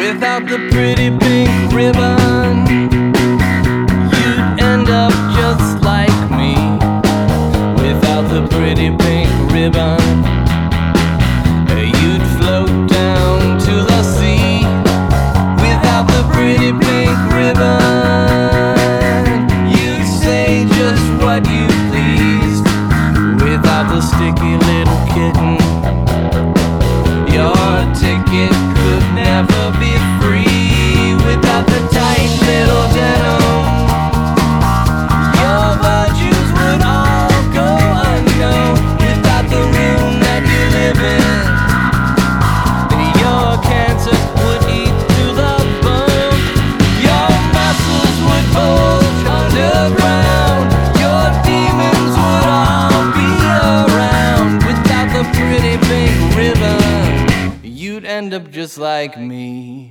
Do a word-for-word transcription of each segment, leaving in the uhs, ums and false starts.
Without the pretty pink ribbon, you'd end up just like me. Without the pretty pink ribbon, you'd float down to the sea. Without the pretty pink ribbon, you'd say just what you pleased. Without the sticky little kitten, your ticket could never be free. Without the tight little denim, your virtues would all go unknown. Without the room that you live in, your cancer would eat to the bone. Your muscles would bulge underground. Your demons would all be around. Without the pretty pink ribbon, you'd end up just like me.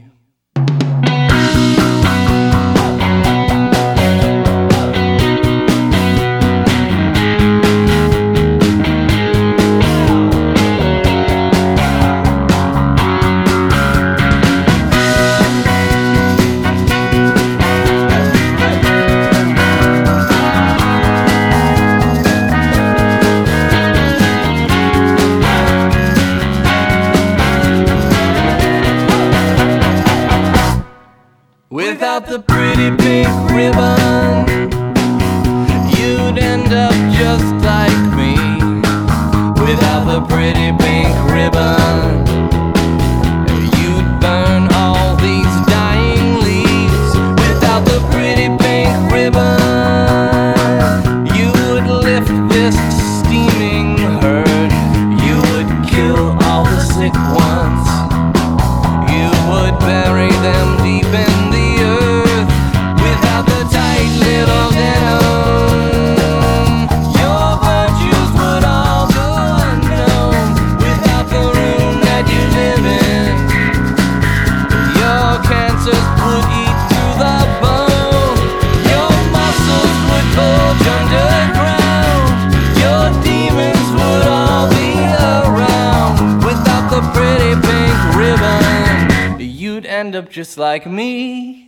Without the pretty pink ribbon, you'd end up just like me. Without the pretty pink ribbon, you'd burn all these dying leaves. Without the pretty pink ribbon, you would lift this steaming herd. You would kill all the sick ones. You would bury them deep in the earth. Without the tight little denim, your virtues would all go unknown. Without the room that you live in, your cancers would eat to the bone. Your muscles would bulge underground. Your demons would all be around. Without the pretty pink ribbon, you'd end up just like me.